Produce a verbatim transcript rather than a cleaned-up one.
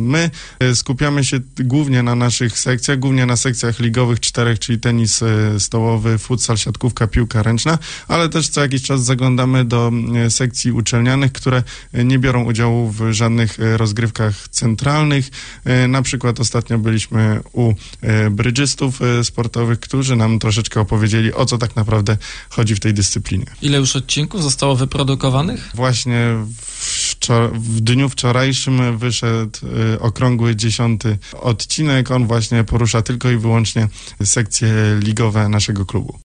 My skupiamy się głównie na naszych sekcjach, głównie na sekcjach ligowych czterech, czyli tenis stołowy, futsal, siatkówka, piłka ręczna, ale też co jakiś czas zaglądamy do sekcji uczelnianych, które nie biorą udziału w żadnych rozgrywkach centralnych. Na przykład ostatnio byliśmy u brydżystów sportowych, którzy nam troszeczkę opowiedzieli, o co tak naprawdę chodzi w tej dyscyplinie. Ile już odcinków zostało wyprodukowanych? Właśnie w, w dniu wczorajszym wyszedł y, okrągły dziesiąty odcinek. On właśnie porusza tylko i wyłącznie sekcje ligowe naszego klubu.